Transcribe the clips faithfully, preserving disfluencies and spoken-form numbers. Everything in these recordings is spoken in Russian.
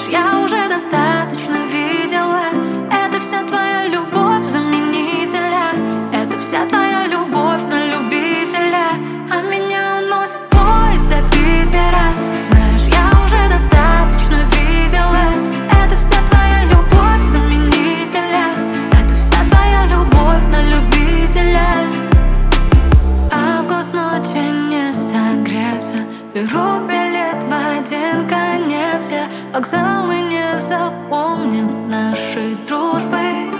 Знаешь, я уже достаточно видела. Это вся твоя любовь заменителя. Это вся твоя любовь на любителя. А меня уносит поезд до Питера. Знаешь, я уже достаточно видела. Это вся твоя любовь заменителя. Это вся твоя любовь на любителя. Август ночи не согреться. Беру билет в один конец. Я вокзалы не запомнил нашей дружбы.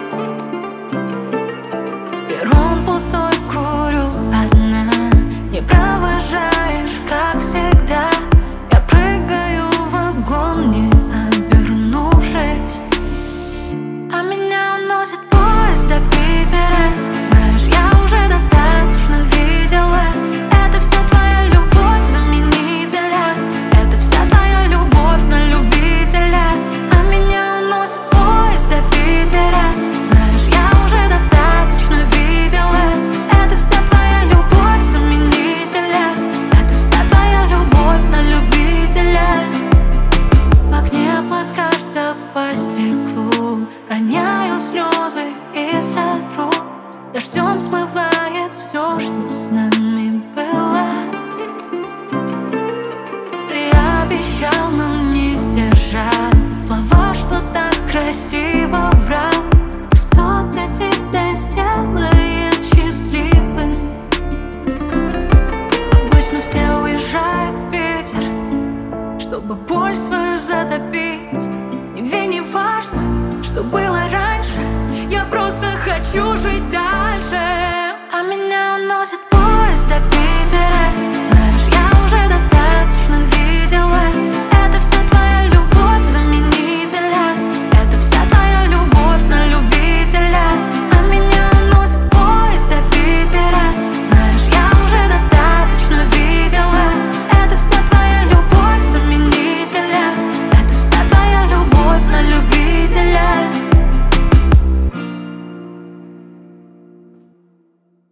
Перрон пустой, курю одна. Не провожаешь, как всегда. Я прыгаю в вагон, не обернувшись. А меня уносит поезд до Питера. Знаешь, я уже достаточно видела. Это вся твоя любовь заменителя. Это вся твоя любовь на любителя. А меня уносит поезд до Питера. Знаешь, я уже достаточно видела. Это вся твоя любовь заменителя. Это вся твоя любовь на любителя. В окне плацкарта по стеклу роняю слезы и сотру. Дождем смывает все, что с нами было. Ты обещал, но не сдержал слова, что так красиво врал. Что для тебя сделает счастливым? Обычно все уезжают в Питер, чтобы боль свою затопить. И ведь не важно, что было раньше. Я просто хочу жить дальше.